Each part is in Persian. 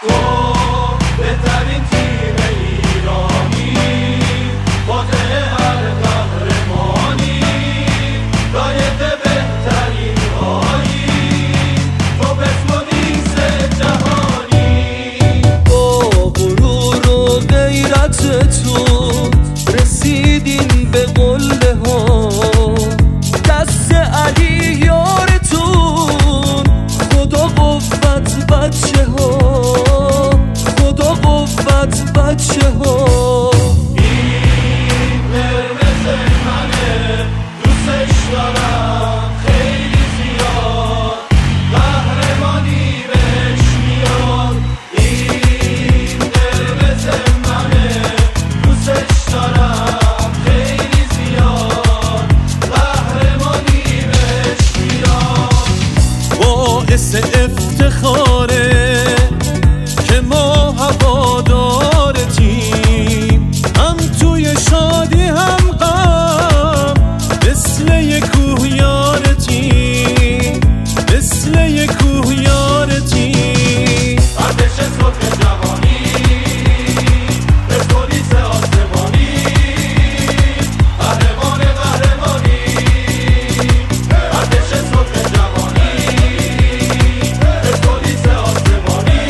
تو بهترین تیم ایرانی، فاتح هر قهرمانی، لایق بهترین هایی، تو پرسپولیس جهانی. با غرور و غیرت تو رسیدین به قله ها، دست علی یارتون، خدا قوت بچه ها، خدا قوت بچه ها. این قرمز منه، دوستش دارم خیلی زیاد، قهرمانی بهش میاد. این قرمز منه، دوستش دارم خیلی زیاد، قهرمانی بهش میاد. باعث افتخاره که ما هوادار تیم، هم توی شادی هم غم، مثل یک کوهیار تیم، مثل یک کوهیار تیم. ارتش صبح جوانی، پرسپولیس آسمانی، قهرمان قهرمانی. ارتش صبح جوانی، پرسپولیس آسمانی،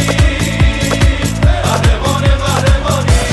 قهرمان قهرمانی.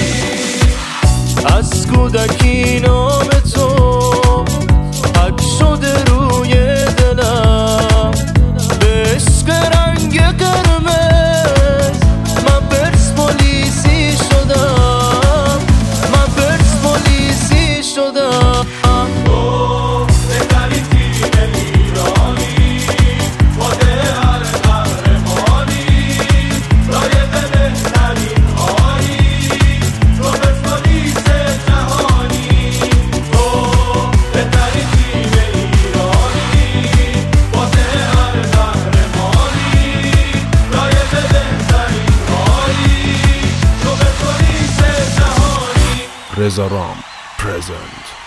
از کودکی نام تو حک شده روی دلم، به عشق رنگ قرمز من پرسپولیسی شدم، من پرسپولیسی شدم. تو بهترین تیم ایرانی، فاتح هر قهرمانی، لایق بهترین هایی، تو پرسپولیس جهانی. تو بهترین تیم ایرانی، فاتح هر قهرمانی، لایق بهترین هایی، تو پرسپولیس جهانی. رضا رام پرزنت.